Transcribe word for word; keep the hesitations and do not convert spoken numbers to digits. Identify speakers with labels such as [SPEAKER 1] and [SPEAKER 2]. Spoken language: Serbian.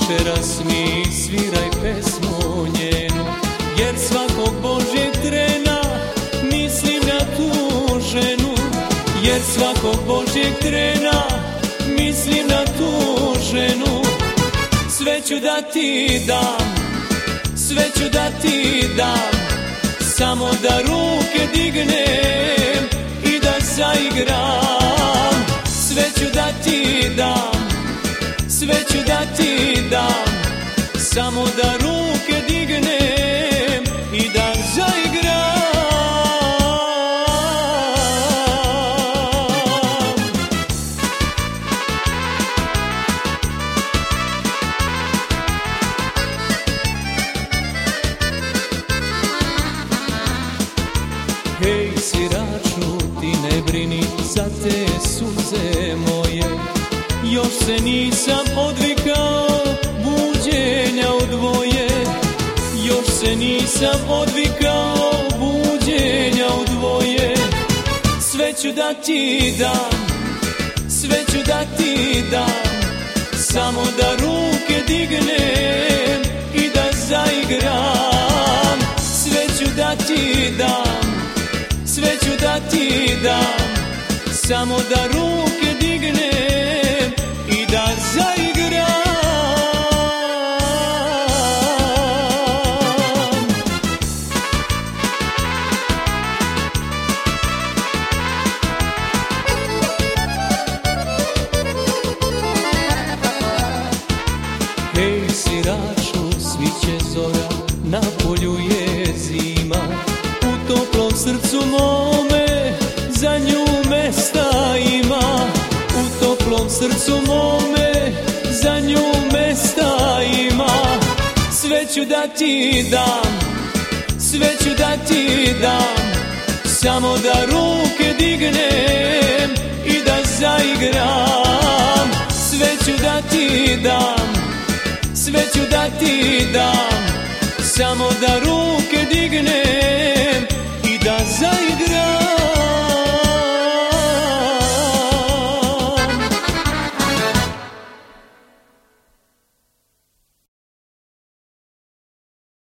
[SPEAKER 1] večeras mi sviraj pesmu njenu, jer svakog Božjeg trena mislim na tu ženu, jer svakog Božjeg trena mislim na tu ženu. Sve ću da ti dam, sve ću da ti dam, samo da ruke dignem i da zaigram. Sve ću da ti dam, sve ću da ti dam, samo da ruke dignem i da zaigram. Hej sviraču, ti ne brini za te suze moje, još se nisam odvikao buđenja u dvoje, još se nisam odvikao buđenja u dvoje. Sve ću da ti dam, sve ću da ti dam, samo da ruke dignem i da zaigram. Sve ću da ti dam, sve ću da ti dam, samo da ruke dignem i da zaigram. Hej sviraču, sviće zora, na polju je zima, u toplom srcu mome za nju mesta ima, u toplom srcu mome za nju mesta ima. Sve ću da ti dam, sve ću da ti dam, samo da ruke dignem i da zaigram. Sve ću da ti dam, sve ću da ti dam, samo da ruke dignem